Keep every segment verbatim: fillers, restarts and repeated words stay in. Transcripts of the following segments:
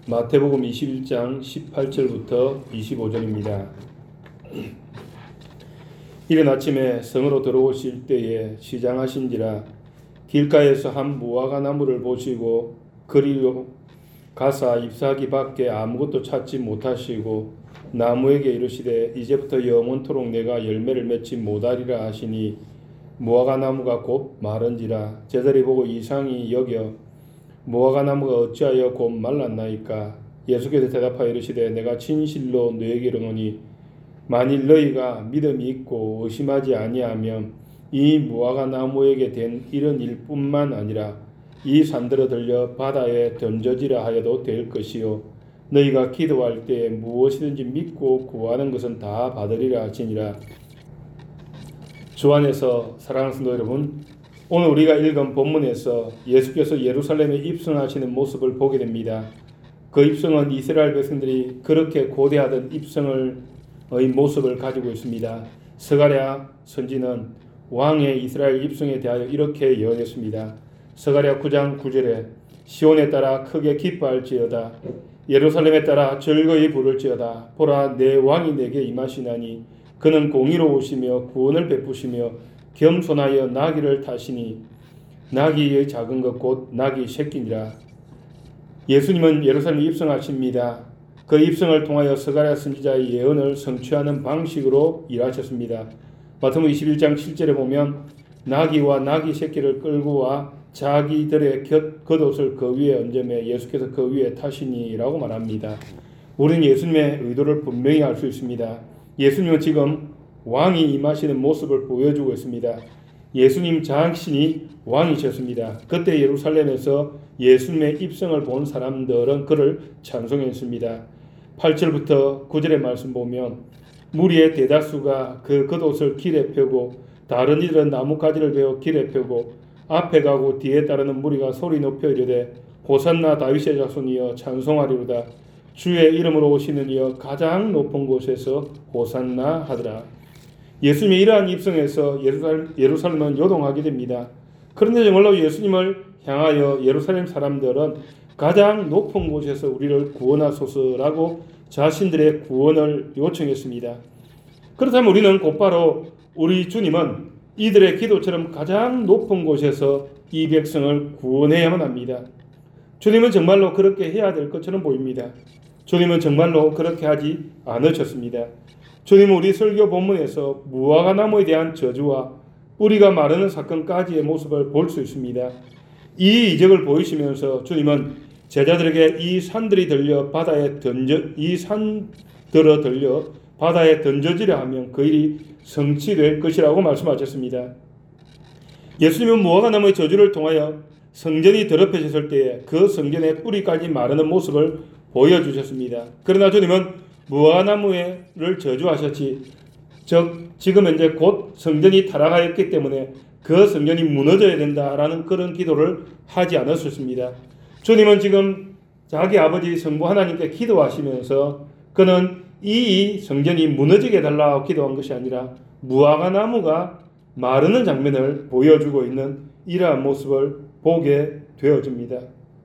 마태복음 이십일 장 십팔 절부터 이십오 절입니다. 이른 아침에 성으로 들어오실 때에 시장하신지라 길가에서 한 무화과 나무를 보시고 그리로 가사 잎사귀 밖에 아무것도 찾지 못하시고 나무에게 이르시되 이제부터 영원토록 내가 열매를 맺지 못하리라 하시니 무화과 나무가 곧 마른지라 제자들이 보고 이상히 여겨 무화과 나무가 어찌하여 곧 말랐나이까. 예수께서 대답하여 이르시되 내가 진실로 너에게 이르노니 만일 너희가 믿음이 있고 의심하지 아니하면 이 무화과 나무에게 된 이런 일뿐만 아니라 이 산들어 들려 바다에 던져지라 하여도 될 것이요 너희가 기도할 때에 무엇이든지 믿고 구하는 것은 다 받으리라 하시니라. 주 안에서 사랑하는 성도 여러분, 오늘 우리가 읽은 본문에서 예수께서 예루살렘에 입성하시는 모습을 보게 됩니다. 그 입성은 이스라엘 백성들이 그렇게 고대하던 입성의 모습을 가지고 있습니다. 스가랴 선지는 왕의 이스라엘 입성에 대하여 이렇게 예언했습니다. 스가랴 구 장 구 절에 시온에 따라 크게 기뻐할지어다 예루살렘에 따라 즐거이 부를지어다 보라 내 왕이 내게 임하시나니 그는 공의로우시며 구원을 베푸시며 겸손하여 나귀를 타시니 나귀의 작은 것 곧 나귀 새끼니라. 예수님은 예루살렘에 입성하십니다. 그 입성을 통하여 스가랴 선지자의 예언을 성취하는 방식으로 일하셨습니다. 마태복음 이십일 장 칠 절에 보면 나귀와 나귀 새끼를 끌고 와 자기들의 곁, 겉옷을 그 위에 얹으며 예수께서 그 위에 타시니라고 말합니다. 우리는 예수님의 의도를 분명히 알 수 있습니다. 예수님은 지금 왕이 임하시는 모습을 보여주고 있습니다. 예수님 자신이 왕이셨습니다. 그때 예루살렘에서 예수님의 입성을 본 사람들은 그를 찬송했습니다. 팔 절부터 구 절의 말씀 보면 무리의 대다수가 그 겉옷을 길에 펴고 다른 이들은 나뭇가지를 베어 길에 펴고 앞에 가고 뒤에 따르는 무리가 소리 높여 이르되 호산나 다윗의 자손이여 찬송하리로다 주의 이름으로 오시는 이여 가장 높은 곳에서 호산나 하더라. 예수님의 이러한 입성에서 예루살렘, 예루살렘은 요동하게 됩니다. 그런데 정말로 예수님을 향하여 예루살렘 사람들은 가장 높은 곳에서 우리를 구원하소서라고 자신들의 구원을 요청했습니다. 그렇다면 우리는 곧바로 우리 주님은 이들의 기도처럼 가장 높은 곳에서 이 백성을 구원해야만 합니다. 주님은 정말로 그렇게 해야 될 것처럼 보입니다. 주님은 정말로 그렇게 하지 않으셨습니다. 주님은 우리 설교 본문에서 무화과 나무에 대한 저주와 뿌리가 마르는 사건까지의 모습을 볼 수 있습니다. 이 이적을 보이시면서 주님은 제자들에게 이 산들이 들려 바다에 던져 이 산들어 들려 바다에 던져지려 하면 그 일이 성취될 것이라고 말씀하셨습니다. 예수님은 무화과 나무의 저주를 통하여 성전이 더럽혀졌을 때에 그 성전의 뿌리까지 마르는 모습을 보여주셨습니다. 그러나 주님은 무화과나무를 저주하셨지 즉 지금 현재 곧 성전이 타락하였기 때문에 그 성전이 무너져야 된다라는 그런 기도를 하지 않으셨습니다. 주님은 지금 자기 아버지 성부 하나님께 기도하시면서 그는 이 성전이 무너지게 해달라고 기도한 것이 아니라 무화과나무가 마르는 장면을 보여주고 있는 이러한 모습을 보게 되어집니다.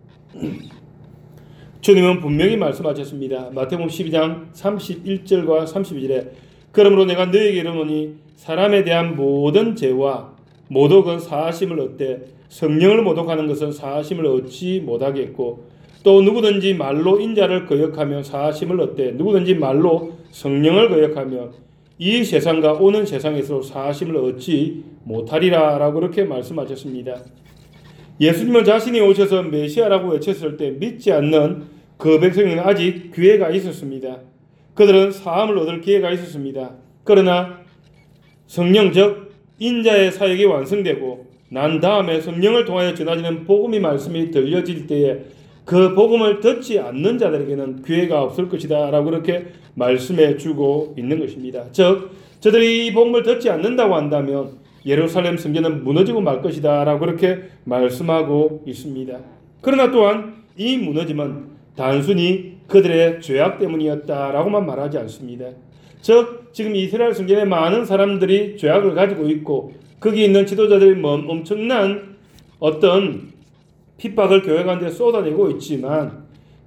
주님은 분명히 말씀하셨습니다. 마태복음 십이 장 삼십일 절과 삼십이 절에 그러므로 내가 너희에게 이르노니 사람에 대한 모든 죄와 모독은 사하심을 얻되 성령을 모독하는 것은 사하심을 얻지 못하겠고 또 누구든지 말로 인자를 거역하며 사하심을 얻되 누구든지 말로 성령을 거역하며 이 세상과 오는 세상에서 사하심을 얻지 못하리라 라고 그렇게 말씀하셨습니다. 예수님은 자신이 오셔서 메시아라고 외쳤을 때 믿지 않는 그 백성에는 아직 기회가 있었습니다. 그들은 사함을 얻을 기회가 있었습니다. 그러나 성령 즉 인자의 사역이 완성되고 난 다음에 성령을 통하여 전하지는 복음의 말씀이 들려질 때에 그 복음을 듣지 않는 자들에게는 기회가 없을 것이다 라고 그렇게 말씀해 주고 있는 것입니다. 즉 저들이 이 복음을 듣지 않는다고 한다면 예루살렘 성전은 무너지고 말 것이다 라고 그렇게 말씀하고 있습니다. 그러나 또한 이 무너짐은 단순히 그들의 죄악 때문이었다라고만 말하지 않습니다. 즉 지금 이스라엘 성전에 많은 사람들이 죄악을 가지고 있고 거기 있는 지도자들이 엄청난 어떤 핍박을 교회 가운데 쏟아내고 있지만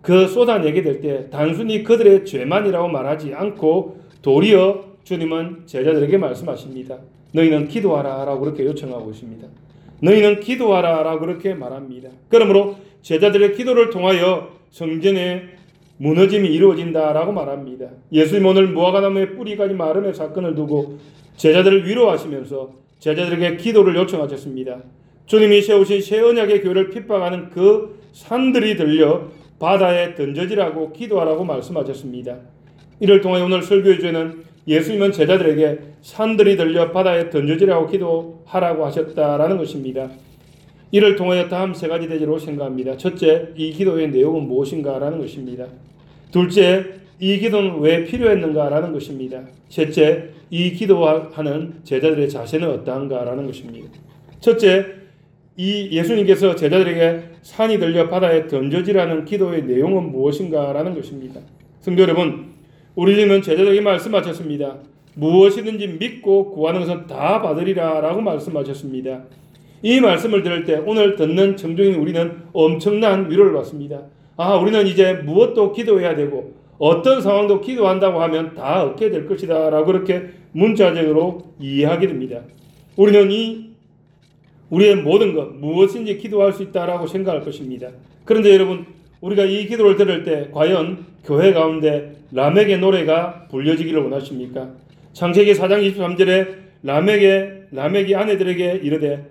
그 쏟아내게 될 때 단순히 그들의 죄만이라고 말하지 않고 도리어 주님은 제자들에게 말씀하십니다. 너희는 기도하라 라고 그렇게 요청하고 있습니다. 너희는 기도하라 라고 그렇게 말합니다. 그러므로 제자들의 기도를 통하여 성전의 무너짐이 이루어진다라고 말합니다. 예수님 오늘 무화과나무의 뿌리까지 마름의 사건을 두고 제자들을 위로하시면서 제자들에게 기도를 요청하셨습니다. 주님이 세우신 새 언약의 교회를 핍박하는 그 산들이 들려 바다에 던져지라고 기도하라고 말씀하셨습니다. 이를 통해 오늘 설교의 주제는 예수님은 제자들에게 산들이 들려 바다에 던져지라고 기도하라고 하셨다라는 것입니다. 이를 통하여 다음 세 가지 대지로 생각합니다. 첫째, 이 기도의 내용은 무엇인가라는 것입니다. 둘째, 이 기도는 왜 필요했는가라는 것입니다. 셋째, 이 기도하는 제자들의 자세는 어떠한가라는 것입니다. 첫째, 이 예수님께서 제자들에게 산이 들려 바다에 던져지라는 기도의 내용은 무엇인가라는 것입니다. 성도 여러분, 우리는 제자들에게 말씀하셨습니다. 무엇이든지 믿고 구하는 것은 다 받으리라 라고 말씀하셨습니다. 이 말씀을 들을 때 오늘 듣는 청중인 우리는 엄청난 위로를 받습니다. 아, 우리는 이제 무엇도 기도해야 되고 어떤 상황도 기도한다고 하면 다 얻게 될 것이다 라고 그렇게 문자적으로 이해하게 됩니다. 우리는 이 우리의 모든 것 무엇인지 기도할 수 있다라고 생각할 것입니다. 그런데 여러분, 우리가 이 기도를 들을 때 과연 교회 가운데 라멕의 노래가 불려지기를 원하십니까? 창세기 사 장 이십삼 절에 라멕의 라멕이 아내들에게 이르되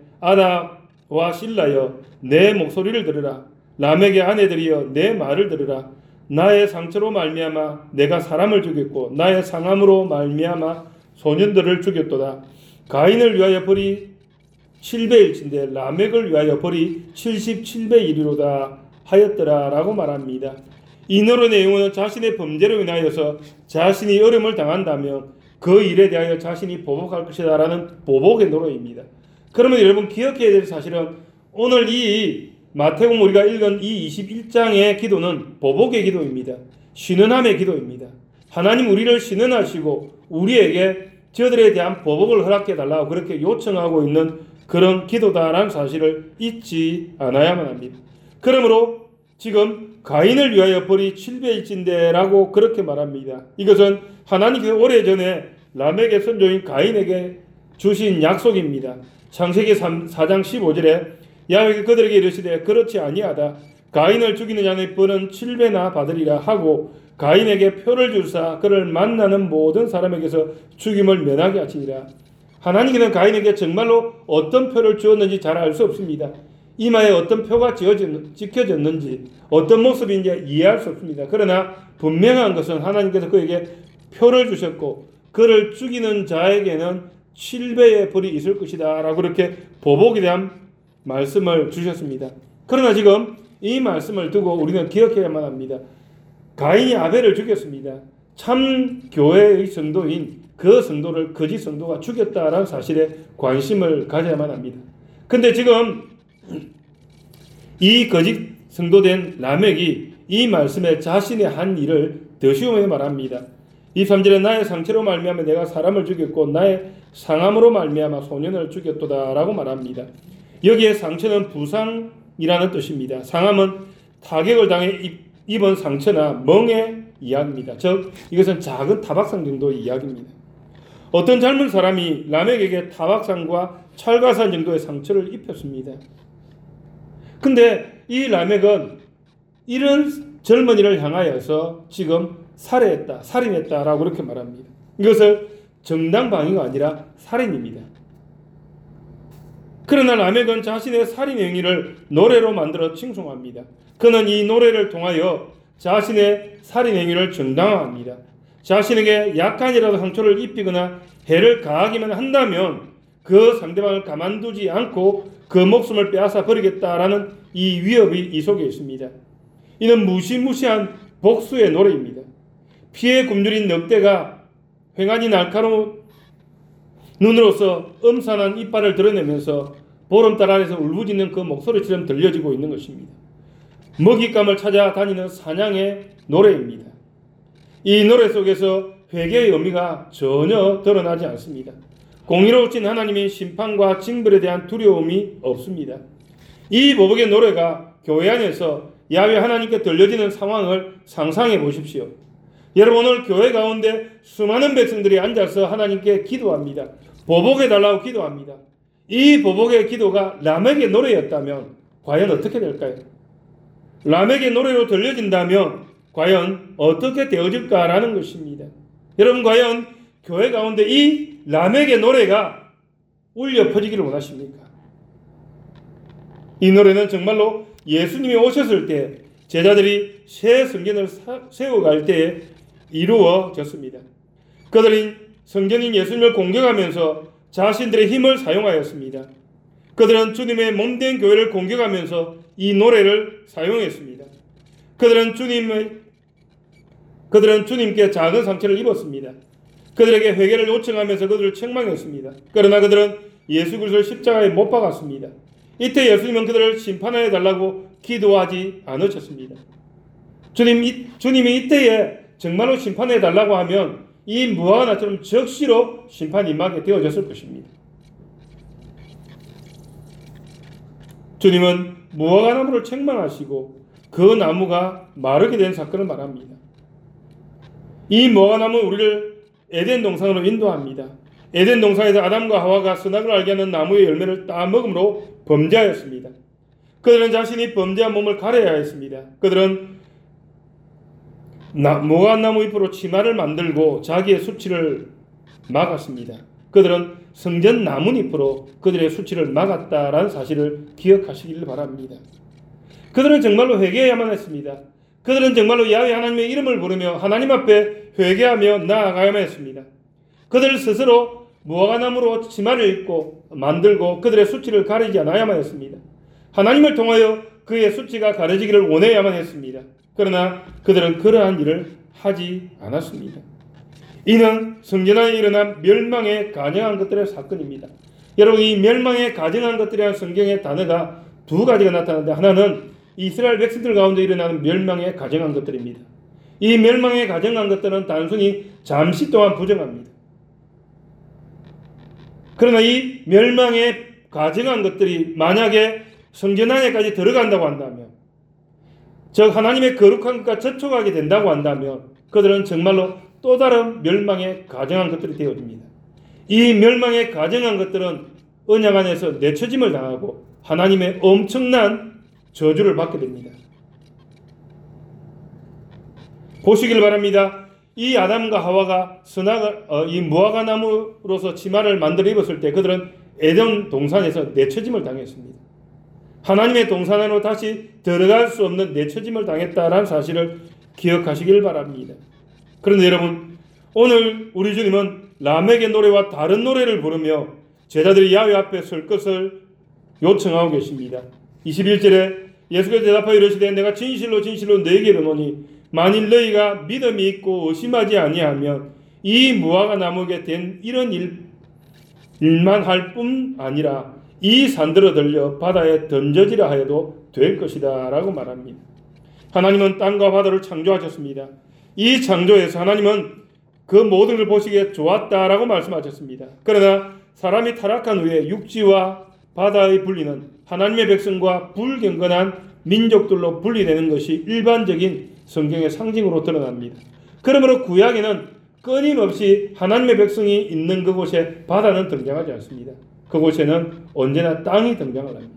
아다와 실라여 내 목소리를 들으라. 라멕의 아내들이여 내 말을 들으라. 나의 상처로 말미암아 내가 사람을 죽였고 나의 상함으로 말미암아 소년들을 죽였도다. 가인을 위하여 벌이 칠 배일진데 라멕을 위하여 벌이 칠십칠 배이리로다 하였더라 라고 말합니다. 이 노래 내용은 자신의 범죄로 인하여서 자신이 어려움을 당한다면 그 일에 대하여 자신이 보복할 것이다 라는 보복의 노래입니다. 그러면 여러분 기억해야 될 사실은 오늘 이 마태복음 우리가 읽은 이 이십일 장의 기도는 보복의 기도입니다. 신은함의 기도입니다. 하나님 우리를 신은하시고 우리에게 저들에 대한 보복을 허락해 달라고 그렇게 요청하고 있는 그런 기도다라는 사실을 잊지 않아야만 합니다. 그러므로 지금 가인을 위하여 벌이 칠 배일진대라고 그렇게 말합니다. 이것은 하나님께서 오래전에 라멕의 선조인 가인에게 주신 약속입니다. 창세기 사 장 십오 절에 야훼가 그들에게 이르시되 그렇지 아니하다. 가인을 죽이는 자의 벌은 칠 배나 받으리라 하고 가인에게 표를 주사 그를 만나는 모든 사람에게서 죽임을 면하게 하시니라. 하나님께서는 가인에게 정말로 어떤 표를 주었는지 잘 알 수 없습니다. 이마에 어떤 표가 찍혀졌는지 어떤 모습인지 이해할 수 없습니다. 그러나 분명한 것은 하나님께서 그에게 표를 주셨고 그를 죽이는 자에게는 칠 배의 벌이 있을 것이다 라고 그렇게 보복에 대한 말씀을 주셨습니다. 그러나 지금 이 말씀을 두고 우리는 기억해야만 합니다. 가인이 아벨을 죽였습니다. 참 교회의 성도인 그 성도를 거짓 성도가 죽였다라는 사실에 관심을 가져야만 합니다. 근데 지금 이 거짓 성도된 라멕이 이 말씀에 자신의 한 일을 더 쉬움에 말합니다. 이십삼 절에 나의 상처로 말미암아 내가 사람을 죽였고 나의 상함으로 말미암아 소년을 죽였도다 라고 말합니다. 여기에 상처는 부상이라는 뜻입니다. 상함은 타격을 당해 입은 상처나 멍의 이야기입니다. 즉 이것은 작은 타박상 정도의 이야기입니다. 어떤 젊은 사람이 라멕에게 타박상과 찰가산 정도의 상처를 입혔습니다. 근데 이 라멕은 이런 젊은이를 향하여서 지금 살해했다, 살인했다라고 그렇게 말합니다. 이것을 정당방위가 아니라 살인입니다. 그러나 라멕은 자신의 살인 행위를 노래로 만들어 칭송합니다. 그는 이 노래를 통하여 자신의 살인 행위를 정당화합니다. 자신에게 약간이라도 상처를 입히거나 해를 가하기만 한다면 그 상대방을 가만두지 않고 그 목숨을 빼앗아 버리겠다라는 이 위협이 이 속에 있습니다. 이는 무시무시한 복수의 노래입니다. 피에 굶주린 늑대가 횡하니 날카로운 눈으로서 음산한 이빨을 드러내면서 보름달 아래서 울부짖는 그 목소리처럼 들려지고 있는 것입니다. 먹잇감을 찾아 다니는 사냥의 노래입니다. 이 노래 속에서 회개의 의미가 전혀 드러나지 않습니다. 공의로우신 하나님의 심판과 징벌에 대한 두려움이 없습니다. 이 보복의 노래가 교회 안에서 야훼 하나님께 들려지는 상황을 상상해 보십시오. 여러분, 오늘 교회 가운데 수많은 백성들이 앉아서 하나님께 기도합니다. 보복해 달라고 기도합니다. 이 보복의 기도가 라멕의 노래였다면 과연 어떻게 될까요? 라멕의 노래로 들려진다면 과연 어떻게 되어질까라는 것입니다. 여러분, 과연 교회 가운데 이 라멕의 노래가 울려 퍼지기를 원하십니까? 이 노래는 정말로 예수님이 오셨을 때 제자들이 새 성전을 세워갈 때에 이루어졌습니다. 그들은 성전인 예수님을 공격하면서 자신들의 힘을 사용하였습니다. 그들은 주님의 몸된 교회를 공격하면서 이 노래를 사용했습니다. 그들은 주님의 그들은 주님께 작은 상처를 입었습니다. 그들에게 회개를 요청하면서 그들을 책망했습니다. 그러나 그들은 예수 그리스도를 십자가에 못 박았습니다. 이때 예수님은 그들을 심판해 달라고 기도하지 않으셨습니다. 주님, 주님이 이때에 정말로 심판해 달라고 하면 이 무화과 나처럼 적시로 심판이 임하게 되어졌을 것입니다. 주님은 무화과 나무를 책망하시고 그 나무가 마르게 된 사건을 말합니다. 이 무화과 나무는 우리를 에덴 동산으로 인도합니다. 에덴 동산에서 아담과 하와가 선악을 알게 하는 나무의 열매를 따먹음으로 범죄하였습니다. 그들은 자신이 범죄한 몸을 가려야 했습니다. 그들은 무화과나무 잎으로 치마를 만들고 자기의 수치를 막았습니다. 그들은 성전 나뭇잎으로 그들의 수치를 막았다라는 사실을 기억하시길 바랍니다. 그들은 정말로 회개해야만 했습니다. 그들은 정말로 야훼 하나님의 이름을 부르며 하나님 앞에 회개하며 나아가야만 했습니다. 그들 스스로 무화과나무로 치마를 입고 만들고 그들의 수치를 가리지 않아야만 했습니다. 하나님을 통하여 그의 수치가 가려지기를 원해야만 했습니다. 그러나 그들은 그러한 일을 하지 않았습니다. 이는 성전 안에 일어난 멸망에 가정한 것들의 사건입니다. 여러분, 이 멸망에 가정한 것들이라는 성경의 단어가 두 가지가 나타나는데, 하나는 이스라엘 백성들 가운데 일어나는 멸망에 가정한 것들입니다. 이 멸망에 가정한 것들은 단순히 잠시 동안 부정합니다. 그러나 이 멸망에 가정한 것들이 만약에 성전 안에까지 들어간다고 한다면, 즉 하나님의 거룩한 것과 접촉하게 된다고 한다면 그들은 정말로 또 다른 멸망에 가정한 것들이 되어집니다. 이 멸망에 가정한 것들은 언약 안에서 내쳐짐을 당하고 하나님의 엄청난 저주를 받게 됩니다. 보시길 바랍니다. 이 아담과 하와가 선악을 어, 이 무화과 나무로서 치마를 만들어 입었을 때 그들은 에덴 동산에서 내쳐짐을 당했습니다. 하나님의 동산 안으로 다시 들어갈 수 없는 내쳐짐을 당했다라는 사실을 기억하시길 바랍니다. 그런데 여러분, 오늘 우리 주님은 라멕의 노래와 다른 노래를 부르며 제자들이 야훼 앞에 설 것을 요청하고 계십니다. 이십일 절에 예수께서 대답하여 이르시되 내가 진실로 진실로 너희에게 이르노니 만일 너희가 믿음이 있고 의심하지 아니하면 이 무화과 나무에 된 이런 일, 일만 할 뿐 아니라 이 산들어 들려 바다에 던져지라 하여도 될 것이다 라고 말합니다. 하나님은 땅과 바다를 창조하셨습니다. 이 창조에서 하나님은 그 모든 걸 보시기에 좋았다라고 말씀하셨습니다. 그러나 사람이 타락한 후에 육지와 바다의 분리는 하나님의 백성과 불경건한 민족들로 분리되는 것이 일반적인 성경의 상징으로 드러납니다. 그러므로 구약에는 끊임없이 하나님의 백성이 있는 그곳에 바다는 등장하지 않습니다. 그곳에는 언제나 땅이 등장을 합니다.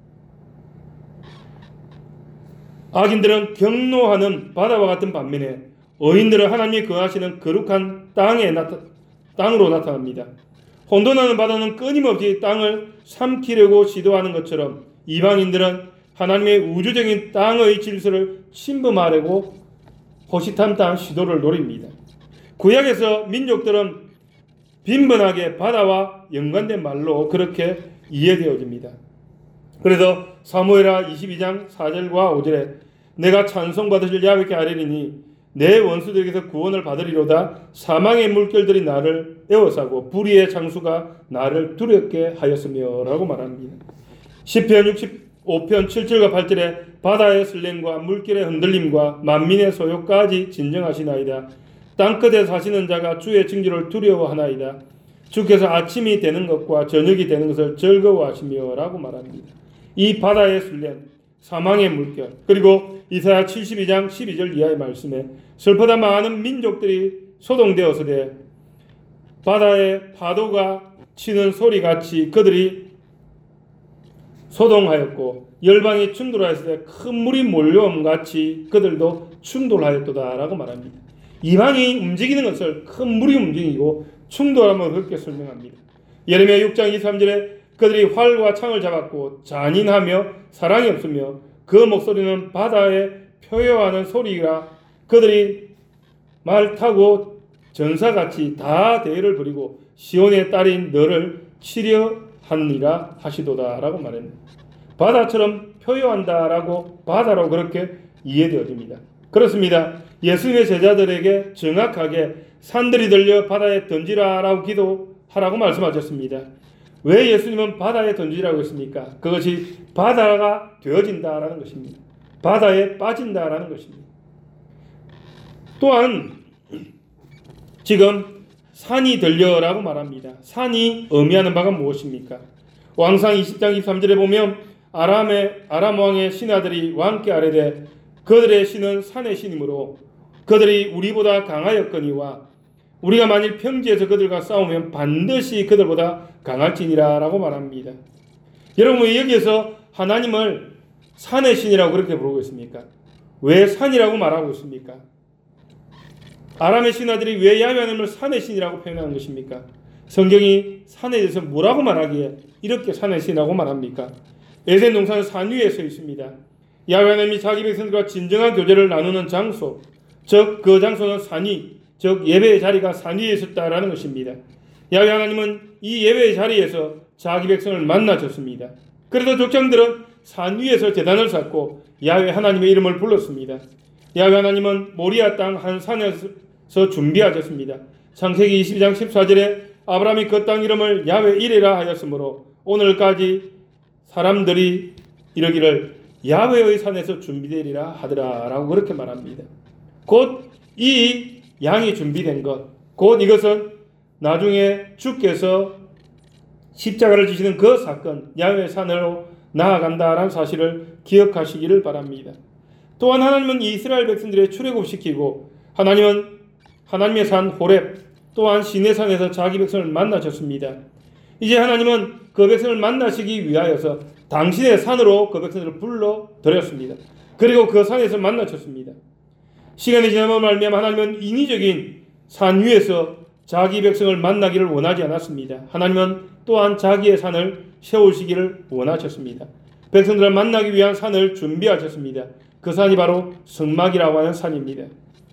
악인들은 경노하는 바다와 같은 반면에 의인들은 하나님이 거하시는 거룩한 땅에 나타, 땅으로 나타납니다. 혼돈하는 바다는 끊임없이 땅을 삼키려고 시도하는 것처럼 이방인들은 하나님의 우주적인 땅의 질서를 침범하려고 호시탐탐 시도를 노립니다. 구약에서 민족들은 빈번하게 바다와 연관된 말로 그렇게 이해되어집니다. 그래서 사무엘하 이십이 장 사 절과 오 절에 내가 찬송받으실 야훼께 아뢰리니 내 원수들에게서 구원을 받으리로다. 사망의 물결들이 나를 에워싸고 불의의 장수가 나를 두렵게 하였으며 라고 말합니다. 시편 육십오 편 칠 절과 팔 절에 바다의 설렘과 물결의 흔들림과 만민의 소요까지 진정하시나이다. 땅끝에 사시는 자가 주의 징조를 두려워하나이다. 주께서 아침이 되는 것과 저녁이 되는 것을 즐거워하시며 라고 말합니다. 이 바다의 설렘, 사망의 물결, 그리고 이사야 칠십이 장 십이 절 이하의 말씀에 슬프다 많은 민족들이 소동되어서되 바다의 파도가 치는 소리같이 그들이 소동하였고 열방이 충돌하였을 때 큰 물이 몰려옴같이 그들도 충돌하였도다라고 말합니다. 이방이 움직이는 것을 큰 물이 움직이고 충돌하면 그렇게 설명합니다. 예레미야 육 장 이십삼 절에 그들이 활과 창을 잡았고 잔인하며 사랑이 없으며 그 목소리는 바다에 표효하는 소리라 그들이 말 타고 전사같이 다 대회를 벌이고 시온의 딸인 너를 치려 하느니라 하시도다라고 말합니다. 바다처럼 표효한다라고 바다로 그렇게 이해되어집니다. 그렇습니다. 예수님의 제자들에게 정확하게 산들이 들려 바다에 던지라라고 기도하라고 말씀하셨습니다. 왜 예수님은 바다에 던지라고 했습니까? 그것이 바다가 되어진다라는 것입니다. 바다에 빠진다라는 것입니다. 또한 지금 산이 들려라고 말합니다. 산이 의미하는 바가 무엇입니까? 왕상 이십 장 이십삼 절에 보면 아람의 아람 왕의 신하들이 왕께 아뢰되 그들의 신은 산의 신이므로 그들이 우리보다 강하였거니와 우리가 만일 평지에서 그들과 싸우면 반드시 그들보다 강할지니라 라고 말합니다. 여러분 왜 여기에서 하나님을 산의 신이라고 그렇게 부르고 있습니까? 왜 산이라고 말하고 있습니까? 아람의 신하들이 왜 야훼 하나님을 산의 신이라고 표현하는 것입니까? 성경이 산에 대해서 뭐라고 말하기에 이렇게 산의 신이라고 말합니까? 에덴 동산은 산 위에 서 있습니다. 야훼 하나님이 자기 백성들과 진정한 교제를 나누는 장소, 즉 그 장소는 산 위, 즉 예배의 자리가 산 위에 있었다라는 것입니다. 야훼 하나님은 이 예배의 자리에서 자기 백성을 만나셨습니다. 그래서 족장들은 산 위에서 제단을 쌓고 야훼 하나님의 이름을 불렀습니다. 야훼 하나님은 모리아 땅 한 산에서 준비하셨습니다. 창세기 이십이 장 십사 절에 아브라함이 그 땅 이름을 야훼 이레라 하였으므로 오늘까지 사람들이 이러기를 야훼의 산에서 준비되리라 하더라 라고 그렇게 말합니다. 곧 이 양이 준비된 것, 곧 이것은 나중에 주께서 십자가를 지시는 그 사건, 야훼 산으로 나아간다라는 사실을 기억하시기를 바랍니다. 또한 하나님은 이스라엘 백성들을 출애굽시키고 하나님은 하나님의 산 호렙 또한 시내산에서 자기 백성을 만나셨습니다. 이제 하나님은 그 백성을 만나시기 위하여서 당신의 산으로 그 백성들을 불러들였습니다. 그리고 그 산에서 만나셨습니다. 시간이 지나면 말미암아 하나님은 인위적인 산 위에서 자기 백성을 만나기를 원하지 않았습니다. 하나님은 또한 자기의 산을 세우시기를 원하셨습니다. 백성들을 만나기 위한 산을 준비하셨습니다. 그 산이 바로 성막이라고 하는 산입니다.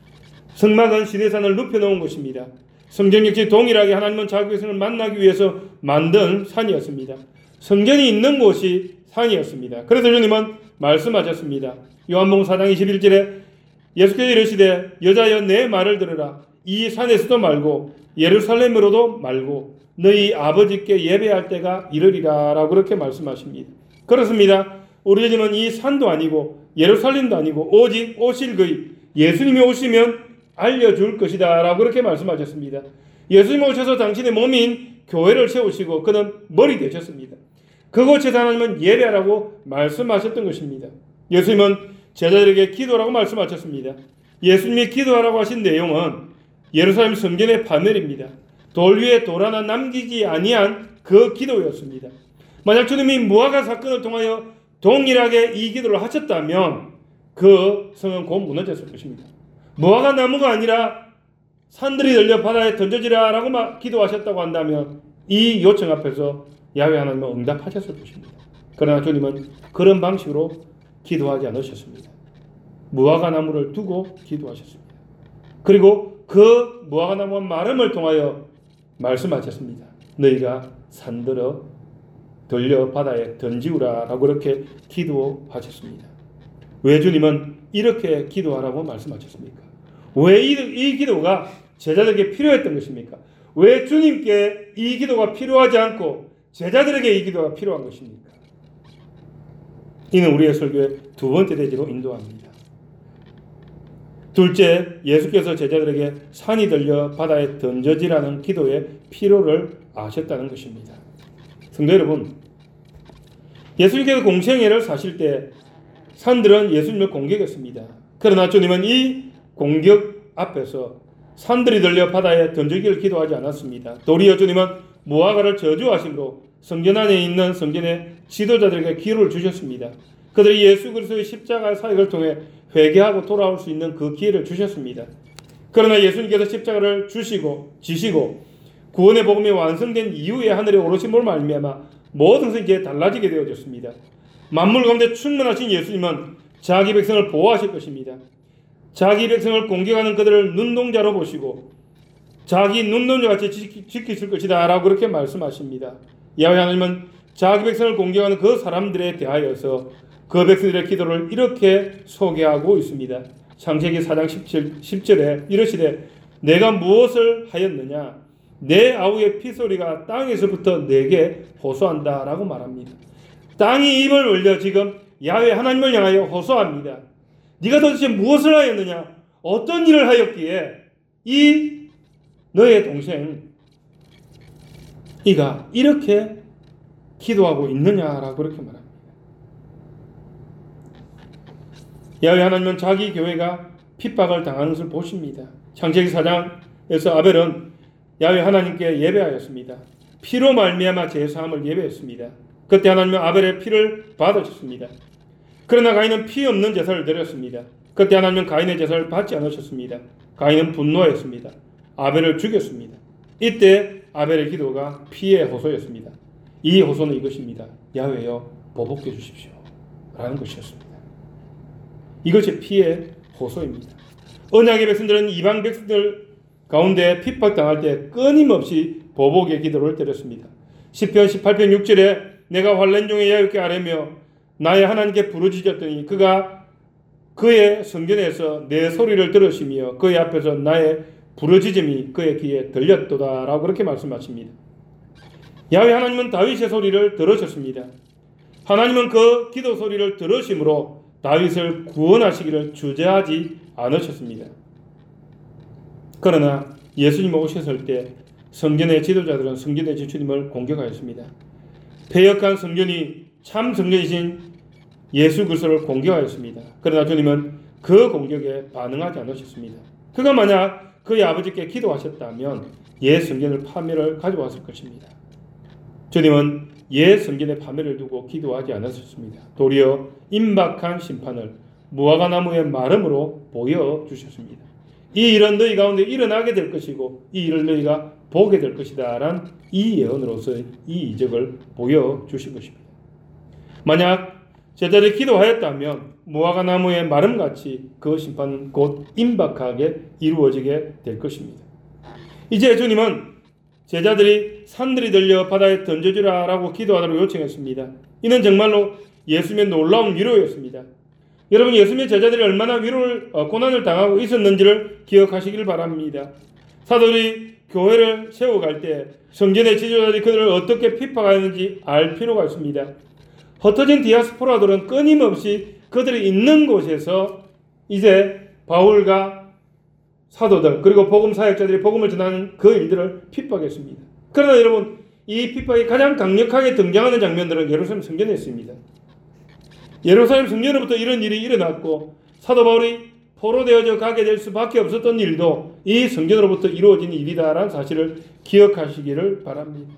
성막은 시내산을 눕혀놓은 것입니다. 성전 역시 동일하게 하나님은 자기 백성을 만나기 위해서 만든 산이었습니다. 성전이 있는 곳이 산이었습니다. 그래서 주님은 말씀하셨습니다. 요한복음 사 장 이십일 절에 예수께서 이르시되 여자여 내 말을 들으라. 이 산에서도 말고 예루살렘으로도 말고 너희 아버지께 예배할 때가 이르리라 라고 그렇게 말씀하십니다. 그렇습니다. 우리 주님은 이 산도 아니고 예루살렘도 아니고 오직 오실 그의 예수님이 오시면 알려줄 것이다 라고 그렇게 말씀하셨습니다. 예수님이 오셔서 당신의 몸인 교회를 세우시고 그는 머리 되셨습니다. 그곳에서 하나님은 예배하라고 말씀하셨던 것입니다. 예수님은 제자들에게 기도하라고 말씀하셨습니다. 예수님이 기도하라고 하신 내용은 예루살렘 성전의 파멸입니다. 돌 위에 돌 하나 남기지 아니한 그 기도였습니다. 만약 주님이 무화과 사건을 통하여 동일하게 이 기도를 하셨다면 그 성은 곧 무너졌을 것입니다. 무화과 나무가 아니라 산들이 들려 바다에 던져지라 라고 기도하셨다고 한다면 이 요청 앞에서 야훼 하나님은 응답하셨을 것입니다. 그러나 주님은 그런 방식으로 기도하지 않으셨습니다. 무화과 나무를 두고 기도하셨습니다. 그리고 그 무화과 나무와 마름을 통하여 말씀하셨습니다. 너희가 산들어 돌려 바다에 던지우라 라고 그렇게 기도하셨습니다. 왜 주님은 이렇게 기도하라고 말씀하셨습니까? 왜 이, 이 기도가 제자들에게 필요했던 것입니까? 왜 주님께 이 기도가 필요하지 않고 제자들에게 이 기도가 필요한 것입니까? 이는 우리의 설교의 두 번째 대지로 인도합니다. 둘째, 예수께서 제자들에게 산이 들려 바다에 던져지라는 기도의 필요를 아셨다는 것입니다. 성도 여러분, 예수님께서 공생애를 사실 때 산들은 예수님을 공격했습니다. 그러나 주님은 이 공격 앞에서 산들이 들려 바다에 던지기를 기도하지 않았습니다. 도리어 주님은 무화과를 저주하심으로 성전 안에 있는 성전의 지도자들에게 기회를 주셨습니다. 그들이 예수 그리스도의 십자가 사역을 통해 회개하고 돌아올 수 있는 그 기회를 주셨습니다. 그러나 예수님께서 십자가를 주시고 지시고 구원의 복음이 완성된 이후에 하늘에 오르심으로 말미암아 모든 것이 이제 달라지게 되어졌습니다. 만물 가운데 충만하신 예수님은 자기 백성을 보호하실 것입니다. 자기 백성을 공격하는 그들을 눈동자로 보시고 자기 눈동자같이 지키실 것이다 라고 그렇게 말씀하십니다. 야훼 하나님은 자기 백성을 공격하는 그 사람들에 대하여서 그 백성들의 기도를 이렇게 소개하고 있습니다. 창세기 사 장 십 절에 이르시되 내가 무엇을 하였느냐 내 아우의 피소리가 땅에서부터 내게 호소한다 라고 말합니다. 땅이 입을 벌려 지금 야훼 하나님을 향하여 호소합니다. 네가 도대체 무엇을 하였느냐? 어떤 일을 하였기에 이 너의 동생 이가 이렇게 기도하고 있느냐라고 그렇게 말합니다. 야훼 하나님은 자기 교회가 핍박을 당하는 것을 보십니다. 창세기 사 장에서 아벨은 야훼 하나님께 예배하였습니다. 피로 말미암아 제사함을 예배했습니다. 그때 하나님은 아벨의 피를 받으셨습니다. 그러나 가인은 피 없는 제사를 드렸습니다. 그때 하나님은 가인의 제사를 받지 않으셨습니다. 가인은 분노하였습니다. 아벨을 죽였습니다. 이때 아벨의 기도가 피의 호소였습니다. 이 호소는 이것입니다. 야훼여 보복해 주십시오 라는 것이었습니다. 이것이 피의 호소입니다. 언약의 백성들은 이방 백성들 가운데 핍박당할 때 끊임없이 보복의 기도를 드렸습니다. 시편 십팔 편 육 절에 내가 환난 중에 야훼께 아뢰며 나의 하나님께 부르짖었더니 그가 그의 성전에서 내 소리를 들으시며 그의 앞에서 나의 부르짖음이 그의 귀에 들렸도다 라고 그렇게 말씀하십니다. 야훼 하나님은 다윗의 소리를 들으셨습니다. 하나님은 그 기도 소리를 들으심으로 다윗을 구원하시기를 주저하지 않으셨습니다. 그러나 예수님 오셨을 때 성전의 지도자들은 성전의 주님을 공격하였습니다. 패역한 성전이 참 성전이신 예수 그리스도를 공격하였습니다. 그러나 주님은 그 공격에 반응하지 않으셨습니다. 그가 만약 그의 아버지께 기도하셨다면 옛 성전을 파멸을 가져왔을 것입니다. 주님은 옛 성전의 파멸을 두고 기도하지 않으셨습니다. 도리어 임박한 심판을 무화과 나무의 마름으로 보여주셨습니다. 이 일은 너희 가운데 일어나게 될 것이고 이 일을 너희가 보게 될 것이다 라는 이 예언으로서 이 이적을 보여주신 것입니다. 만약 제자들이 기도하였다면 무화과 나무의 마름같이 그 심판은 곧 임박하게 이루어지게 될 것입니다. 이제 주님은 제자들이 산들이 들려 바다에 던져주라 라고 기도하도록 요청했습니다. 이는 정말로 예수님의 놀라운 위로였습니다. 여러분, 예수님의 제자들이 얼마나 위로를 어, 고난을 당하고 있었는지를 기억하시길 바랍니다. 사도들이 교회를 세워갈 때 성전의 지도자들이 그들을 어떻게 핍박하였는지 알 필요가 있습니다. 흩어진 디아스포라들은 끊임없이 그들이 있는 곳에서 이제 바울과 사도들 그리고 복음 사역자들이 복음을 전하는 그 일들을 핍박했습니다. 그러나 여러분, 이 핍박이 가장 강력하게 등장하는 장면들은 예루살렘 성전에 있습니다. 예루살렘 성전으로부터 이런 일이 일어났고 사도 바울이 포로되어져 가게 될 수밖에 없었던 일도 이 성전으로부터 이루어진 일이다라는 사실을 기억하시기를 바랍니다.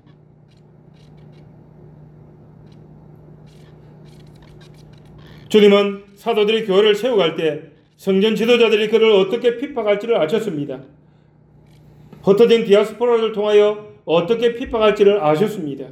주님은 사도들이 교회를 세워갈 때 성전 지도자들이 그를 어떻게 핍박할지를 아셨습니다. 흩어진 디아스포라를 통하여 어떻게 핍박할지를 아셨습니다.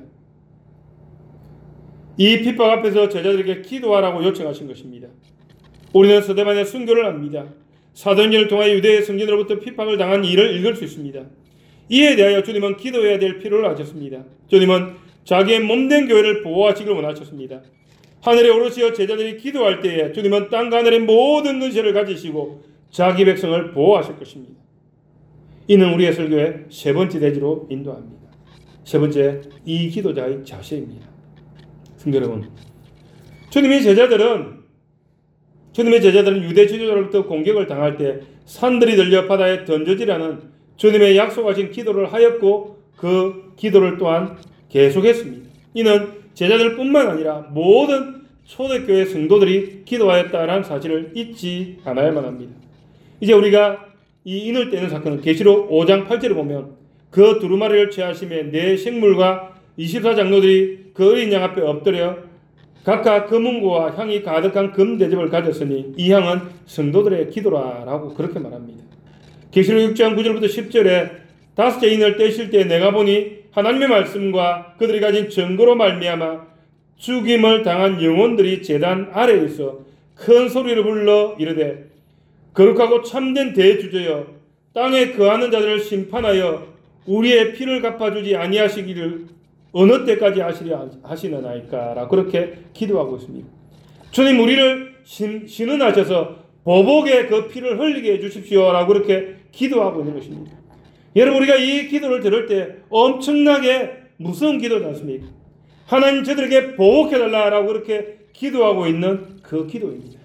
이 핍박 앞에서 제자들에게 기도하라고 요청하신 것입니다. 우리는 스데반의 순교를 압니다. 사도행전을 통하여 유대의 성전으로부터 핍박을 당한 일을 읽을 수 있습니다. 이에 대하여 주님은 기도해야 될 필요를 아셨습니다. 주님은 자기의 몸된 교회를 보호하시길 원하셨습니다. 하늘에 오르시어 제자들이 기도할 때에 주님은 땅과 하늘의 모든 근세를 가지시고 자기 백성을 보호하실 것입니다. 이는 우리의 설교의 세 번째 대지로 인도합니다. 세 번째, 이 기도자의 자세입니다. 성도 여러분, 주님의 제자들은 주님의 제자들은 유대 지도자로부터 공격을 당할 때 산들이 들려 바다에 던져지라는 주님의 약속하신 기도를 하였고 그 기도를 또한 계속했습니다. 이는 제자들뿐만 아니라 모든 초대교회 성도들이 기도하였다라는 사실을 잊지 않아야만 합니다. 이제 우리가 이 인을 떼는 사건은 계시록 오 장 팔 절에 보면 그 두루마리를 취하심에 네 생물과 이십사 장로들이 그 어린 양 앞에 엎드려 각각 금은고와 향이 가득한 금 대접을 가졌으니 이 향은 성도들의 기도라라고 그렇게 말합니다. 계시록 육 장 구 절부터 십 절에 다섯째 인을 떼실 때 내가 보니 하나님의 말씀과 그들이 가진 증거로 말미암아 죽임을 당한 영혼들이 제단 아래에 있어 큰 소리를 불러 이르되 거룩하고 참된 대주제여 땅에 거하는 자들을 심판하여 우리의 피를 갚아주지 아니하시기를 어느 때까지 하시려 하시느나이까라 그렇게 기도하고 있습니다. 주님 우리를 신, 신은하셔서 보복의 그 피를 흘리게 해주십시오라고 그렇게 기도하고 있는 것입니다. 여러분 우리가 이 기도를 들을 때 엄청나게 무서운 기도지 않습니까? 하나님 저들에게 보복해달라라고 그렇게 기도하고 있는 그 기도입니다.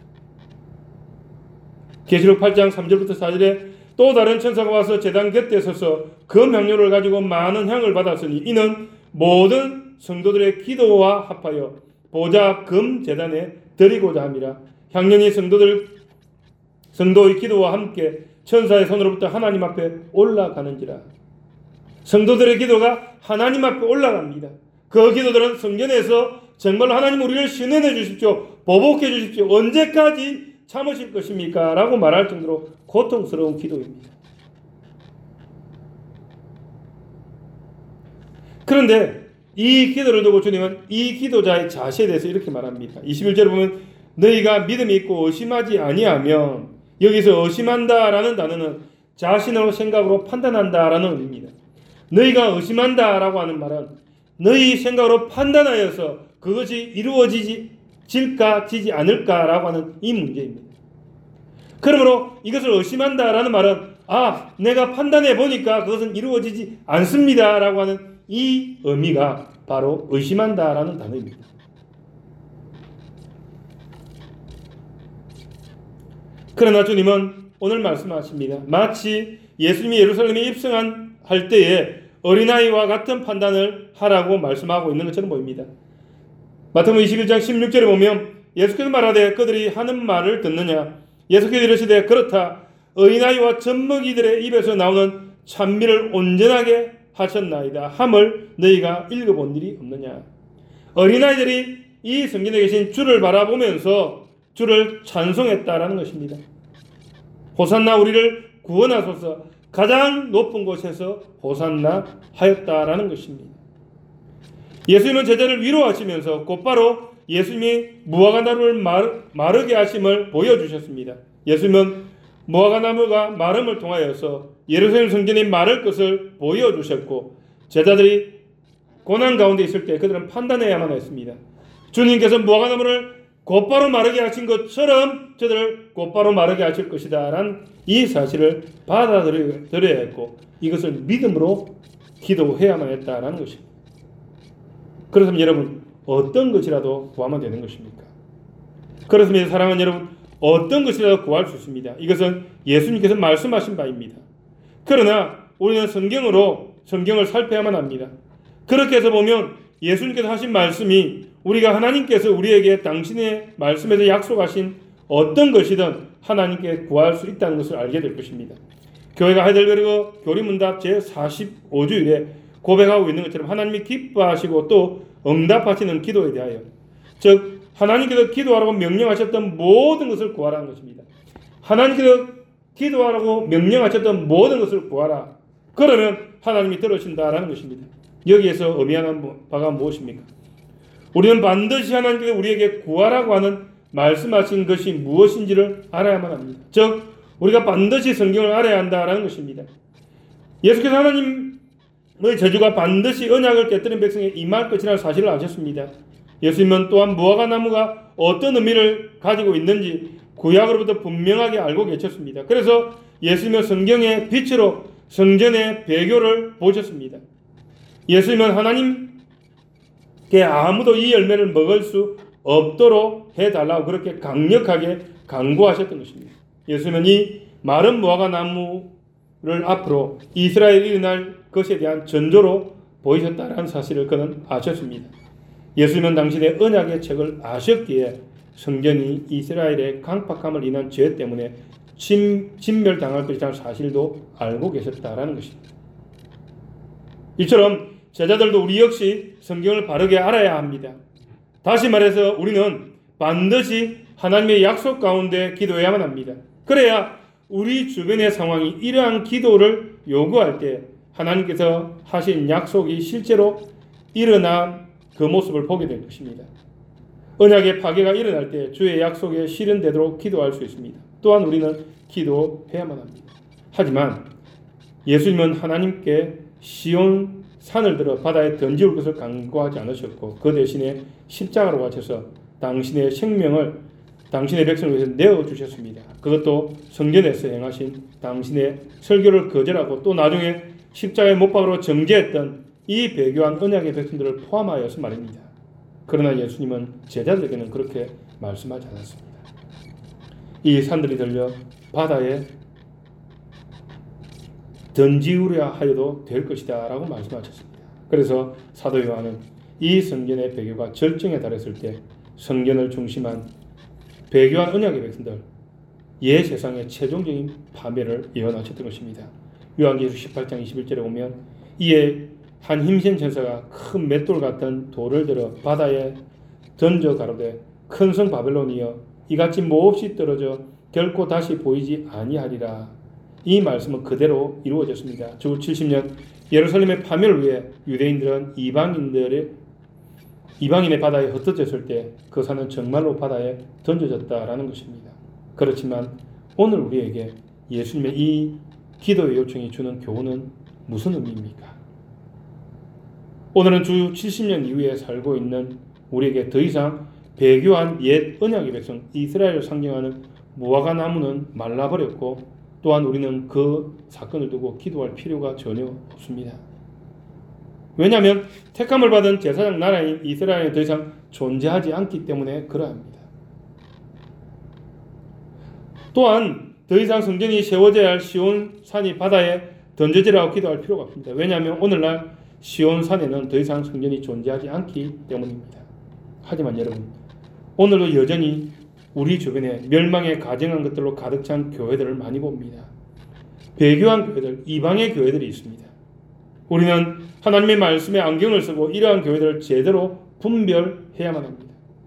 계시록 팔 장 삼 절부터 사 절에 또 다른 천사가 와서 제단 곁에 서서 그 명료를 가지고 많은 향을 받았으니 이는 모든 성도들의 기도와 합하여 보좌 금 제단에 드리고자 함이라. 향년이 성도들 성도의 기도와 함께 천사의 손으로부터 하나님 앞에 올라가는지라. 성도들의 기도가 하나님 앞에 올라갑니다. 그 기도들은 성전에서 정말 하나님 우리를 신원해 주십시오, 보복해 주십시오, 언제까지 참으실 것입니까? 라고 말할 정도로 고통스러운 기도입니다. 그런데 이 기도를 두고 주님은 이 기도자의 자세에 대해서 이렇게 말합니다. 이십일 절에 보면 너희가 믿음이 있고 의심하지 아니하면, 여기서 의심한다라는 단어는 자신으로 생각으로 판단한다라는 의미입니다. 너희가 의심한다라고 하는 말은 너희 생각으로 판단하여서 그것이 이루어지지 질까 지지 않을까라고 하는 이 문제입니다. 그러므로 이것을 의심한다라는 말은 아 내가 판단해 보니까 그것은 이루어지지 않습니다라고 하는 이 의미가 바로 의심한다라는 단어입니다. 그러나 주님은 오늘 말씀하십니다. 마치 예수님이 예루살렘에 입성한 할 때에 어린아이와 같은 판단을 하라고 말씀하고 있는 것처럼 보입니다. 마태복음 이십일 장 십육 절에 보면 예수께서 말하되 그들이 하는 말을 듣느냐. 예수께서 이르시되 그렇다. 어린아이와 젖먹이들의 입에서 나오는 찬미를 온전하게 하셨나이다 함을 너희가 읽어본 일이 없느냐. 어린아이들이 이 성전에 계신 주를 바라보면서 주를 찬송했다라는 것입니다. 호산나 우리를 구원하소서, 가장 높은 곳에서 호산나 하였다라는 것입니다. 예수님은 제자를 위로하시면서 곧바로 예수님이 무화과나무를 마르게 하심을 보여주셨습니다. 예수님은 무화과나무가 마름을 통하여서 예루살렘 성전이 마를 것을 보여주셨고, 제자들이 고난 가운데 있을 때 그들은 판단해야만 했습니다. 주님께서 무화과나무를 곧바로 마르게 하신 것처럼 저들을 곧바로 마르게 하실 것이다 라는 이 사실을 받아들여야 했고, 이것을 믿음으로 기도해야만 했다라는 것입니다. 그렇다면 여러분 어떤 것이라도 구하면 되는 것입니까? 그렇습니다. 사랑하는 여러분, 어떤 것이라도 구할 수 있습니다. 이것은 예수님께서 말씀하신 바입니다. 그러나 우리는 성경으로 성경을 살펴야만 합니다. 그렇게 해서 보면 예수님께서 하신 말씀이 우리가 하나님께서 우리에게 당신의 말씀에서 약속하신 어떤 것이든 하나님께 구할 수 있다는 것을 알게 될 것입니다. 교회가 하이델베르그 교리문답 제사십오 주일에 고백하고 있는 것처럼 하나님이 기뻐하시고 또 응답하시는 기도에 대하여, 즉 하나님께서 기도하라고 명령하셨던 모든 것을 구하라는 것입니다. 하나님께서 기도하라고 명령하셨던 모든 것을 구하라. 그러면 하나님이 들으신다라는 것입니다. 여기에서 의미하는 바가 무엇입니까? 우리는 반드시 하나님께서 우리에게 구하라고 하는 말씀하신 것이 무엇인지를 알아야만 합니다. 즉 우리가 반드시 성경을 알아야 한다라는 것입니다. 예수께서 하나님의 저주가 반드시 언약을 깨뜨린 백성에 임할 것이라는 사실을 아셨습니다. 예수님은 또한 무화과나무가 어떤 의미를 가지고 있는지 구약으로부터 분명하게 알고 계셨습니다. 그래서 예수님은 성경의 빛으로 성전의 배교를 보셨습니다. 예수님은 하나님께 아무도 이 열매를 먹을 수 없도록 해달라고 그렇게 강력하게 강구하셨던 것입니다. 예수님은 이 마른 무화과나무를 앞으로 이스라엘이 일어날 것에 대한 전조로 보이셨다는 사실을 그는 아셨습니다. 예수님은 당신의 언약의 책을 아셨기에 성전이 이스라엘의 강팍함을 인한 죄 때문에 진, 진멸당할 것이라는 사실도 알고 계셨다라는 것입니다. 이처럼 제자들도 우리 역시 성경을 바르게 알아야 합니다. 다시 말해서 우리는 반드시 하나님의 약속 가운데 기도해야만 합니다. 그래야 우리 주변의 상황이 이러한 기도를 요구할 때 하나님께서 하신 약속이 실제로 일어난 그 모습을 보게 될 것입니다. 언약의 파괴가 일어날 때 주의 약속에 실현되도록 기도할 수 있습니다. 또한 우리는 기도해야만 합니다. 하지만 예수님은 하나님께 시온 산을 들어 바다에 던지올 것을 강구하지 않으셨고 그 대신에 십자가로 가셔서 당신의 생명을 당신의 백성을 위해서 내어주셨습니다. 그것도 성전에서 행하신 당신의 설교를 거절하고 또 나중에 십자가에 못 박으로 정죄했던 이 배교한 언약의 백성들을 포함하여서 말입니다. 그러나 예수님은 제자들에게는 그렇게 말씀하지 않았습니다. 이 산들이 들려 바다에 던지우려 하여도 될 것이다 라고 말씀하셨습니다. 그래서 사도 요한은 이 성전의 배교가 절정에 달했을 때 성전을 중심한 배교한 언약의 백성들 예 세상의 최종적인 파멸을 예언하셨던 것입니다. 요한계시록 십팔 장 이십일 절에 보면 이에 한 힘센 천사가 큰 맷돌 같은 돌을 들어 바다에 던져 가로되 큰 성 바벨론이여 이같이 몹시 떨어져 결코 다시 보이지 아니하리라. 이 말씀은 그대로 이루어졌습니다. 주 칠십 년 예루살렘의 파멸을 위해 유대인들은 이방인들의 이방인의 바다에 흩어졌을 때 그 산은 정말로 바다에 던져졌다라는 것입니다. 그렇지만 오늘 우리에게 예수님의 이 기도의 요청이 주는 교훈은 무슨 의미입니까? 오늘은 주 칠십 년 이후에 살고 있는 우리에게 더 이상 배교한 옛 언약의 백성 이스라엘을 상징하는 무화과 나무는 말라버렸고 또한 우리는 그 사건을 두고 기도할 필요가 전혀 없습니다. 왜냐하면 택함을 받은 제사장 나라인 이스라엘이 더 이상 존재하지 않기 때문에 그러합니다. 또한 더 이상 성전이 세워져야 할 시온 산이 바다에 던져지라고 기도할 필요가 없습니다. 왜냐하면 오늘날 시온 산에는 더 이상 성전이 존재하지 않기 때문입니다. 하지만 여러분, 오늘도 여전히 우리 주변에 멸망에 가증한 것들로 가득 찬 교회들을 많이 봅니다. 배교한 교회들, 이방의 교회들이 있습니다. 우리는 하나님의 말씀에 안경을 쓰고 이러한 교회들을 제대로 분별해야만 합니다.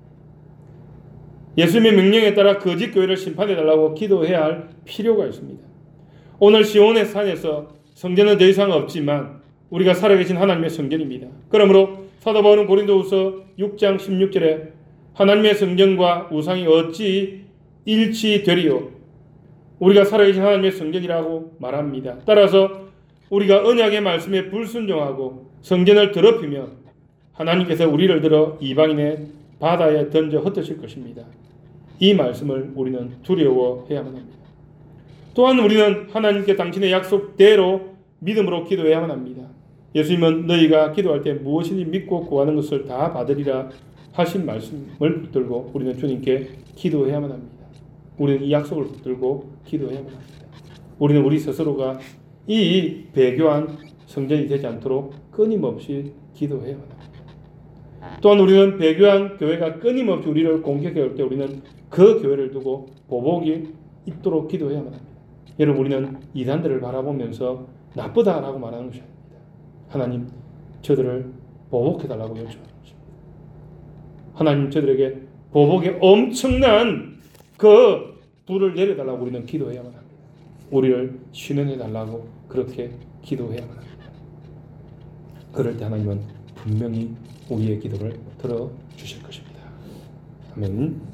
예수님의 명령에 따라 거짓 교회를 심판해달라고 기도해야 할 필요가 있습니다. 오늘 시온의 산에서 성전은 더 이상 없지만 우리가 살아계신 하나님의 성전입니다. 그러므로 사도 바울은 고린도후서 육 장 십육 절에 하나님의 성전과 우상이 어찌 일치되리요? 우리가 살아계신 하나님의 성전이라고 말합니다. 따라서 우리가 언약의 말씀에 불순종하고 성전을 더럽히며 하나님께서 우리를 들어 이방인의 바다에 던져 흩으실 것입니다. 이 말씀을 우리는 두려워해야만 합니다. 또한 우리는 하나님께 당신의 약속대로 믿음으로 기도해야만 합니다. 예수님은 너희가 기도할 때 무엇이든지 믿고 구하는 것을 다 받으리라 하신 말씀을 붙들고 우리는 주님께 기도해야만 합니다. 우리는 이 약속을 붙들고 기도해야만 합니다. 우리는 우리 스스로가 이 배교한 성전이 되지 않도록 끊임없이 기도해야만 합니다. 또한 우리는 배교한 교회가 끊임없이 우리를 공격해 올 때 우리는 그 교회를 두고 보복이 있도록 기도해야만 합니다. 여러분, 우리는 이단들을 바라보면서 나쁘다라고 말하는 것이 아닙니다. 하나님, 저들을 보복해달라고 요청하는 것입니다. 하나님, 저들에게 보복의 엄청난 그 불을 내려달라고 우리는 기도해야만 합니다. 우리를 신원해달라고 그렇게 기도해야만 합니다. 그럴 때 하나님은 분명히 우리의 기도를 들어주실 것입니다. 아멘.